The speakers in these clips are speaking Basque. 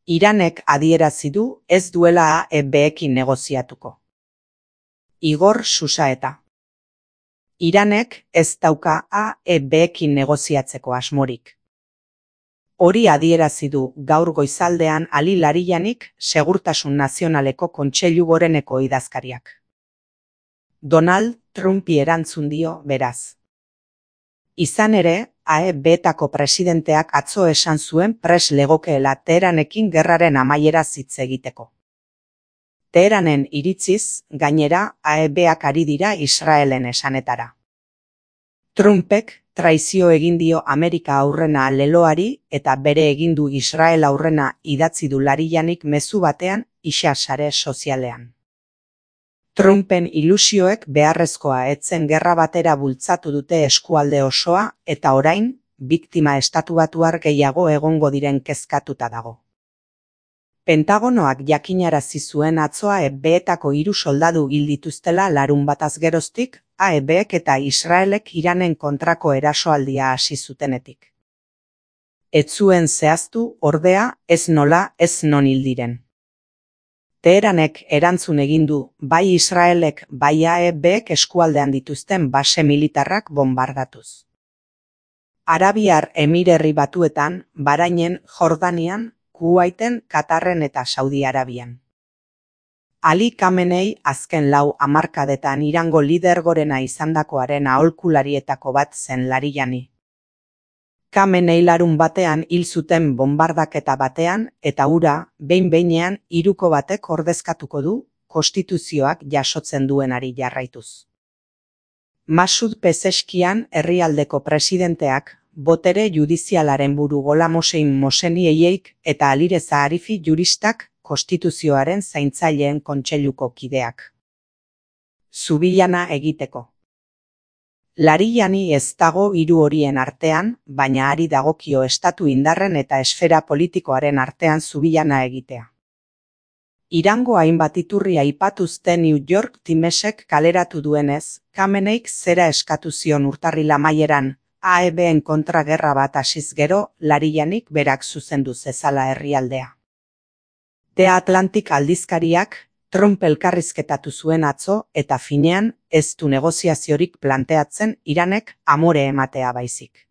Iranek adierazi du ez duela AEBekin negoziatuko. Igor Xusaeta. Iranek ez dauka AEBekin negoziatzeko asmorik. Hori adierazi du gaur goizaldean Ali Larijanik Segurtasun Nazionaleko Kontseilu Goreneko idazkariak. Donald Trumpi erantzun dio beraz. Izan ere, AEBetako presidenteak atzo esan zuen prest legokeela Teheranekin gerraren amaieraz hitz egiteko. Teheranen iritziz, gainera, AEBak ari dira Israelen esanetara. Trumpek traizio egin dio Amerika aurrena leloari eta bere egin du Israel aurrena idatzi du Larijanik mezu batean isa sare sozialean. Trumpen ilusioek beharrezkoa etzen gerra batera bultzatu dute eskualde osoa eta orain, biktima estatubatuar gehiago egongo diren kezkatuta dago. Pentagonoak jakinarazi zuen atzoa AEBetako 3 soldadu hil dituztela larunbataz geroztik, AEBek eta Israelek Iranen kontrako erasoaldia hasi zutenetik. Ez zuen zehaztu, ordea, ez nola, ez non hil diren. Teheranek erantzun egin du, bai Israelek bai AEBek eskualdean dituzten base militarrak bonbardatuz. Arabiar Emirerri Batuetan, Bahrainen, Jordanian, Kuwaiten, Katarren eta Saudi Arabian. Ali Khamenei azken 4 hamarkadetan Irango lider gorena izandakoaren aholkularietako bat zen Larijani. Khamenei larunbatean hil zuten bonbardaketa batean eta hura, behin-behinean 3ko batek ordezkatuko du, konstituzioak jasotzen duenari jarraituz. Masud Pezeskian herrialdeko presidenteak, botere judizialaren buru Gholam Hossein Mohseniyeik eta Alireza Arifi juristak konstituzioaren zaintzaileen kontseiluko kideak. Zubilana egiteko. Larijani ez dago 3 horien artean, baina hari dagokio estatu indarren eta esfera politikoaren artean zubilana egitea. Irango hainbat iturri aipatuzte New York Timesek kaleratu duenez, Khameneik zera eskatu zion urtarril amaieran, AEBen kontra gerra bat hasiz gero, Larijanik berak zuzendu zezala herrialdea. The Atlantic aldizkariak Trump elkarrizketatu zuen atzo eta finean ez du negoziaziorik planteatzen Iranek amore ematea baizik.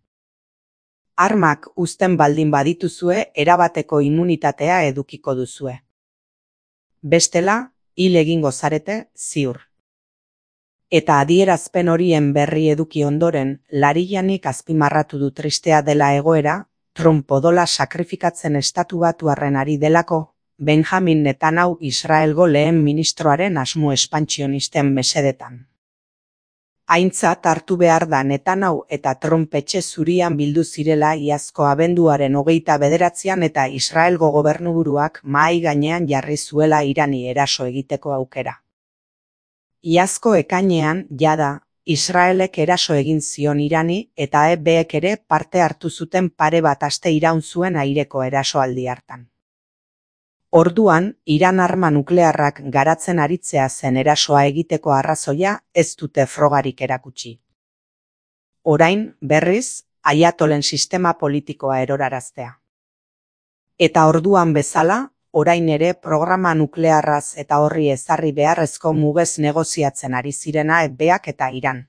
Armak uzten baldin badituzue erabateko immunitatea edukiko duzue. Bestela, hil egingo zarete, ziur. Eta adierazpen horien berri eduki ondoren, Larijanik azpimarratu du tristea dela egoera, Trump odola sakrifikatzen estatubatuarren ari delako, Benjamin Netanyahu Israelgo lehen ministroaren asmo espantsionisten mesedetan. Aintzat hartu behar da Netanyahu eta Trump etxe zurian bildu zirela iazko abenduaren 29an eta Israelgo gobernuburuak mahai gainean jarri zuela Irani eraso egiteko aukera. Iazko ekainean, jada, Israelek eraso egin zion Irani eta AEBek ere parte hartu zuten pare bat aste iraun zuen aireko erasoaldi hartan. Orduan, Iran arma nuklearrak garatzen aritzea zen erasoa egiteko arrazoia ez dute frogarik erakutsi. Orain, berriz, aiatolen sistema politikoa eroraraztea. Eta orduan bezala, orain ere programa nuklearraz eta horri ezarri beharrezko mugez negoziatzen ari zirena AEBak eta Iran.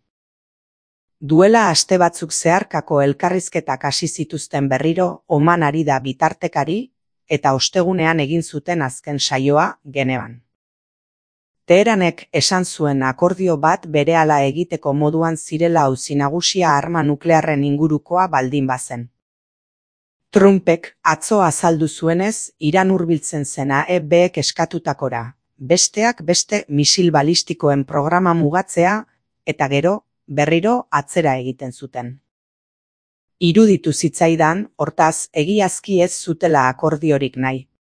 Duela aste batzuk zeharkako elkarrizketak hasi zituzten berriro Oman ari da bitartekari, eta ostegunean egin zuten azken saioa Genevan. Teheranek esan zuen akordio bat berehala egiteko moduan zirela auzi nagusia arma nuklearren ingurukoa baldin bazen. Trumpek atzo azaldu zuenez Iran hurbiltzen zen AEBek eskatutakora, besteak beste misil balistikoen programa mugatzea eta gero, berriro atzera egiten zuten. Iruditu zitzaidan, hortaz, egiazki ez zutela akordiorik nahi.